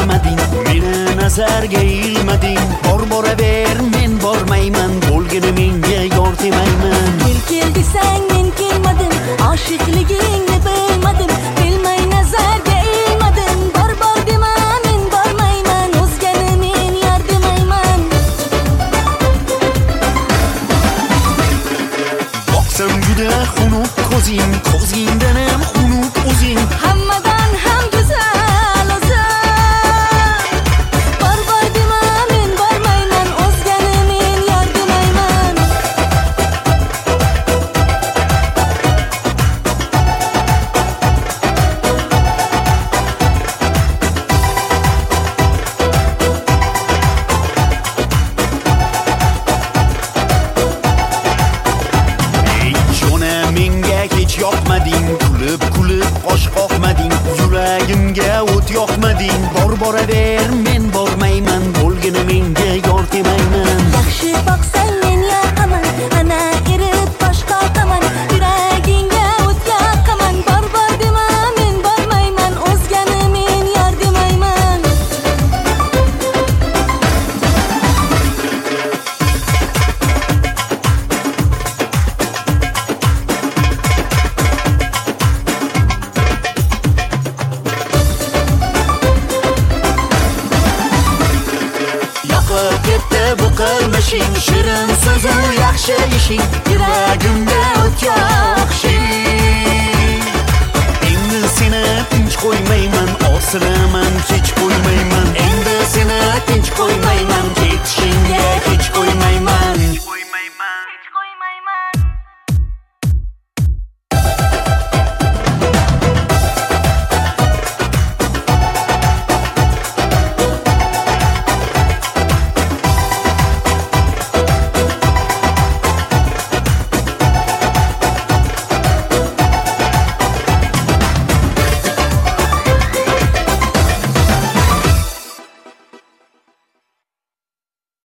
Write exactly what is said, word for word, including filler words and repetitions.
ko'rmading, meni nazarga ilmading. Bor boraver, men bormayman, bo'lgani menga yor demayman. Kel kel desang men kelmadim, oshiqligingni bilmadim, bilmay nazarga ilmadim. Bor bor dema, men bormayman, o'zgani men yor demayman. Boqsam juda xunuk ko'zing, ko'zingdan ham xunuk o'zing. Hammadan ham go'zal o'zing. Bor bor dema, men bormayman, o'zgani men yor demayman. Ey jona, menga hech yoqmading, kulib kulib qosh qoqmading, yuragimga o't yoqmading. Bor boraver, men bormayman, bo'lgani menga yor demayman. Yaxshi boqsang men yoqaman, ana erib bosh qoqaman, yuragingga o't yoqaman. Bor bor dema, men bormayman, o'zgani men yor demayman. Yoqib ketdi bu qilmishing, shirin so'zu yaxshi ishing, yuragimga o't yoqishing. Endi seni tinch qo'ymayman, osiraman